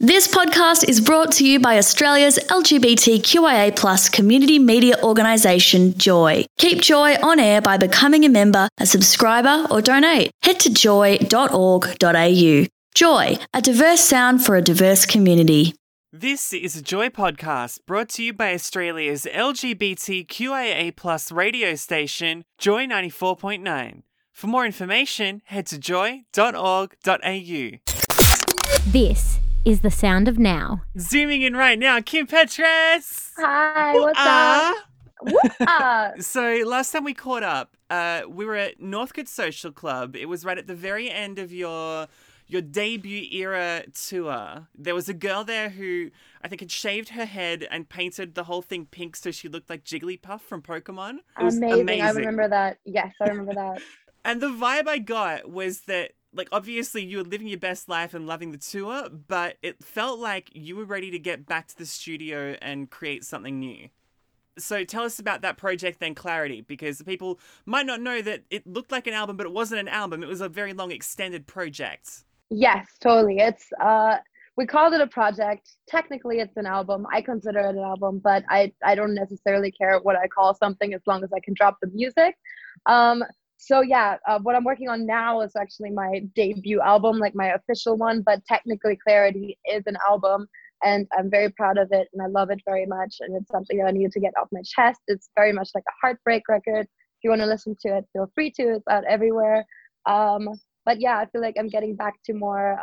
This podcast is brought to you by Australia's LGBTQIA+ community media organisation, Joy. Keep Joy on air by becoming a member, a subscriber, or donate. Head to joy.org.au. Joy, a diverse sound for a diverse community. This is a Joy podcast brought to you by Australia's LGBTQIA+ radio station, Joy 94.9. For more information, head to joy.org.au. This is the sound of now. Zooming in right now, Kim Petras! Hi, what's up? What's up? So last time we caught up, we were at Northcote Social Club. It was right at the very end of your debut era tour. There was a girl there who I think had shaved her head and painted the whole thing pink so she looked like Jigglypuff from Pokemon. It was amazing. I remember that. Yes, I remember that. And the vibe I got was that, like, obviously you were living your best life and loving the tour, but it felt like you were ready to get back to the studio and create something new. So tell us about that project then, Clarity, because people might not know that it looked like an album, but it wasn't an album. It was a very long extended project. Yes, totally. It's we called it a project. Technically, it's an album. I consider it an album, but I don't necessarily care what I call something as long as I can drop the music. So yeah, what I'm working on now is actually my debut album, like my official one, but technically Clarity is an album and I'm very proud of it and I love it very much and it's something that I needed to get off my chest. It's very much like a heartbreak record. If you want to listen to it, feel free to. It's out everywhere. But yeah, I feel like I'm getting back to more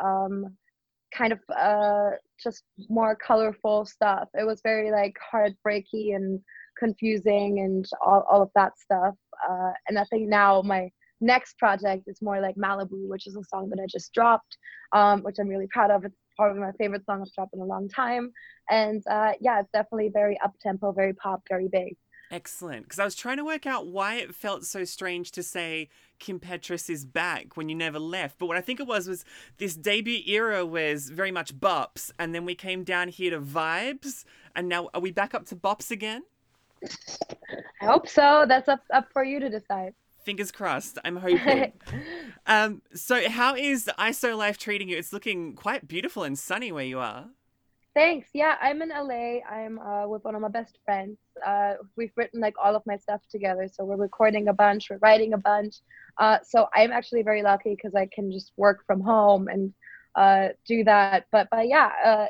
just more colorful stuff. It was very like heartbreaky and confusing and all of that stuff. And I think now my next project is more like Malibu, which is a song that I just dropped, which I'm really proud of. It's probably my favorite song I've dropped in a long time. And yeah, it's definitely very up-tempo, very pop, very big. Excellent. Because I was trying to work out why it felt so strange to say Kim Petras is back when you never left. But what I think it was this debut era was very much bops. And then we came down here to vibes. And now are we back up to bops again? I hope so. That's up for you to decide. Fingers crossed. I'm hoping. So how is ISO life treating you? It's looking quite beautiful and sunny where you are. Thanks. Yeah, I'm in LA. I'm with one of my best friends. We've written like all of my stuff together. So we're recording a bunch, we're writing a bunch. So I'm actually very lucky because I can just work from home and do that. But yeah,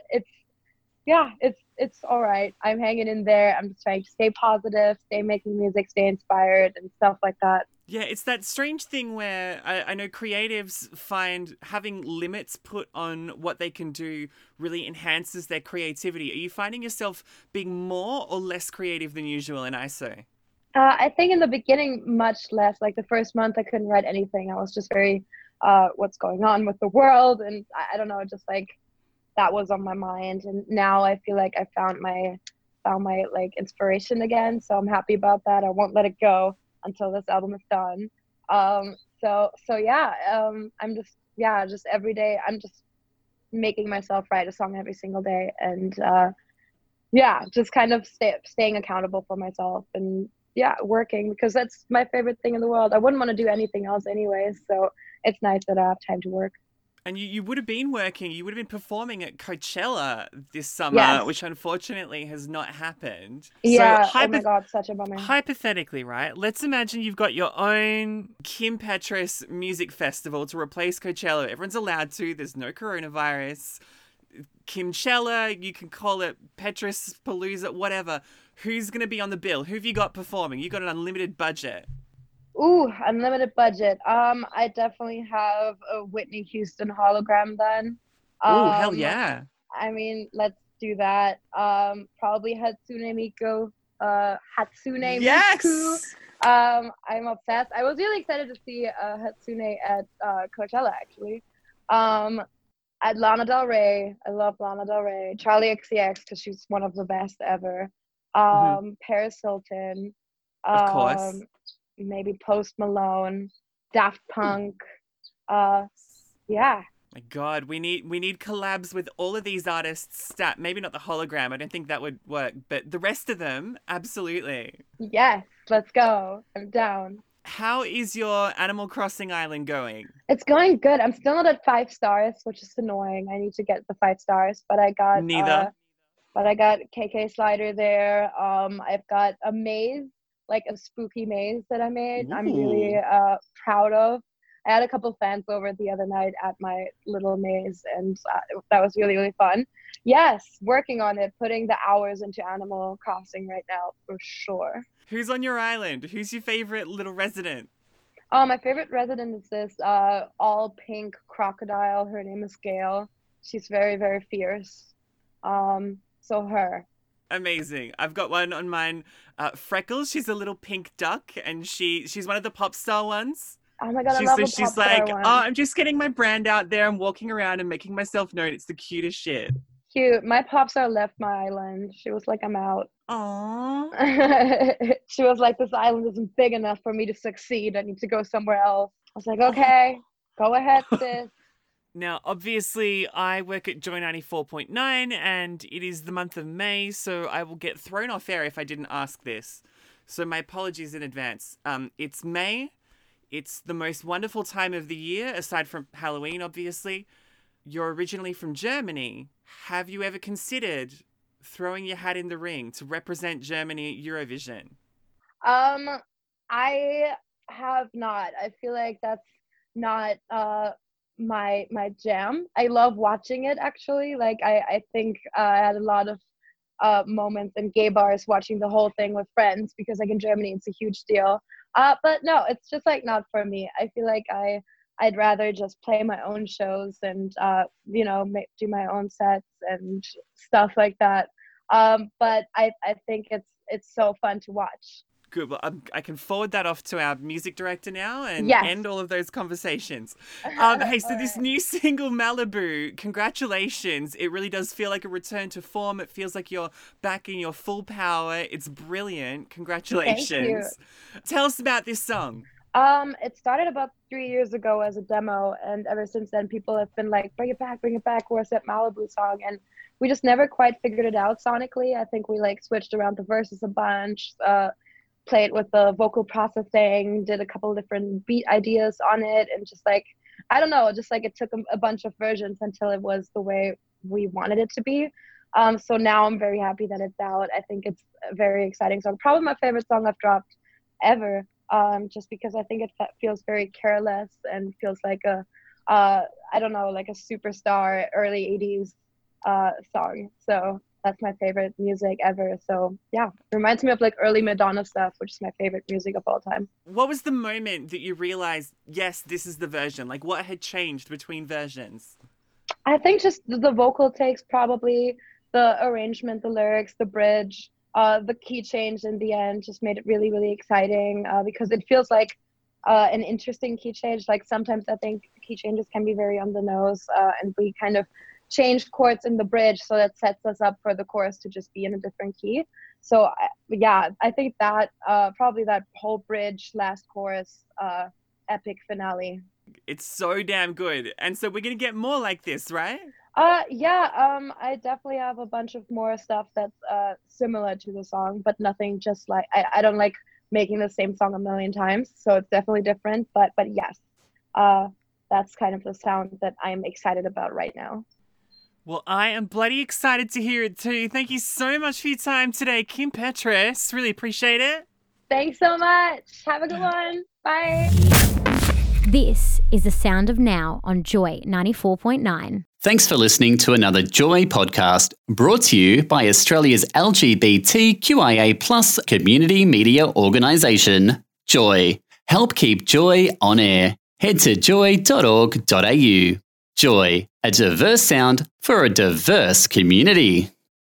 it's all right. I'm hanging in there. I'm just trying to stay positive, stay making music, stay inspired and stuff like that. Yeah, it's that strange thing where I know creatives find having limits put on what they can do really enhances their creativity. Are you finding yourself being more or less creative than usual in ISO? I think in the beginning, much less. Like the first month, I couldn't write anything. I was just very, what's going on with the world? And I don't know, just like that was on my mind. And now I feel like I found my like inspiration again. So I'm happy about that. I won't let it go until this album is done. So yeah, I'm just every day I'm just making myself write a song every single day and yeah, just kind of staying accountable for myself and yeah, working because that's my favorite thing in the world. I wouldn't want to do anything else anyway, so it's nice that I have time to work. And you would have been working, you would have been performing at Coachella this summer, yes. Which unfortunately has not happened. Yeah, so oh my God, such a bummer. Hypothetically, right? Let's imagine you've got your own Kim Petras music festival to replace Coachella. Everyone's allowed to, there's no coronavirus. Kimchella, you can call it Petras Palooza, whatever. Who's going to be on the bill? Who have you got performing? You've got an unlimited budget. Ooh, unlimited budget. I definitely have a Whitney Houston hologram then. Ooh, hell yeah. I mean, let's do that. Probably Hatsune Miku. Hatsune yes! Miku. I'm obsessed. I was really excited to see Hatsune at Coachella, actually. At Lana Del Rey. I love Lana Del Rey. Charlie XCX, because she's one of the best ever. Paris Hilton. Of course. Maybe Post Malone, Daft Punk, yeah. My God, we need collabs with all of these artists. Maybe not the hologram. I don't think that would work, but the rest of them, absolutely. Yes, let's go. I'm down. How is your Animal Crossing island going? It's going good. I'm still not at 5 stars, which is annoying. I need to get the 5 stars, but I got KK Slider there. I've got a maze, like a spooky maze that I made. Ooh. I'm really proud of. I had a couple fans over the other night at my little maze, and that was really, really fun. Yes, working on it, putting the hours into Animal Crossing right now, for sure. Who's on your island? Who's your favorite little resident? My favorite resident is this all pink crocodile. Her name is Gail. She's very, very fierce. So her. Amazing. I've got one on mine. Freckles. She's a little pink duck, and she's one of the pop star ones. Oh my god, I love a pop she's star like, one. oh, I'm just getting my brand out there. I'm walking around and making myself known. It's the cutest shit. Cute. My pop star left my island. She was like, I'm out. Aww. She was like, this island isn't big enough for me to succeed. I need to go somewhere else. I was like, okay, go ahead, sis. Now, obviously, I work at Joy 94.9 and it is the month of May, so I will get thrown off air if I didn't ask this. So my apologies in advance. It's May. It's the most wonderful time of the year, aside from Halloween, obviously. You're originally from Germany. Have you ever considered throwing your hat in the ring to represent Germany at Eurovision? I have not. I feel like that's not my jam. I love watching it, actually. Like I think I had a lot of moments in gay bars watching the whole thing with friends, because like in Germany it's a huge deal. But no, it's just like not for me. I feel like I'd rather just play my own shows and do my own sets and stuff like that. But I think it's so fun to watch. Good. Well, I can forward that off to our music director now and Yes. end all of those conversations. Hey, so this new single, Malibu, congratulations. It really does feel like a return to form. It feels like you're back in your full power. It's brilliant. Congratulations. Thank you. Tell us about this song. It started about 3 years ago as a demo, and ever since then people have been like, bring it back, where's that Malibu song? And we just never quite figured it out sonically. I think we like switched around the verses a bunch, played with the vocal processing, did a couple different beat ideas on it, and just like, I don't know, just like it took a bunch of versions until it was the way we wanted it to be. So now I'm very happy that it's out. I think it's a very exciting song. Probably my favorite song I've dropped ever, just because I think it feels very careless and feels like I don't know, like a superstar early 80s song. So that's my favorite music ever. So yeah, it reminds me of like early Madonna stuff, which is my favorite music of all time. What was the moment that you realized, yes, this is the version? Like, what had changed between versions? I think just the vocal takes, probably the arrangement, the lyrics, the bridge, the key change in the end just made it really, really exciting, because it feels like an interesting key change. Like sometimes I think key changes can be very on the nose, and we kind of changed chords in the bridge, so that sets us up for the chorus to just be in a different key. So yeah, I think that probably that whole bridge, last chorus, epic finale. It's so damn good. And so we're going to get more like this, right? Yeah, I definitely have a bunch of more stuff that's similar to the song, but nothing just like, I don't like making the same song a million times, so it's definitely different, but yes, that's kind of the sound that I'm excited about right now. Well, I am bloody excited to hear it too. Thank you so much for your time today, Kim Petras. Really appreciate it. Thanks so much. Have a good one. Bye. This is the Sound of Now on Joy 94.9. Thanks for listening to another Joy podcast brought to you by Australia's LGBTQIA+ community media organisation, Joy. Help keep Joy on air. Head to joy.org.au. Joy, a diverse sound for a diverse community.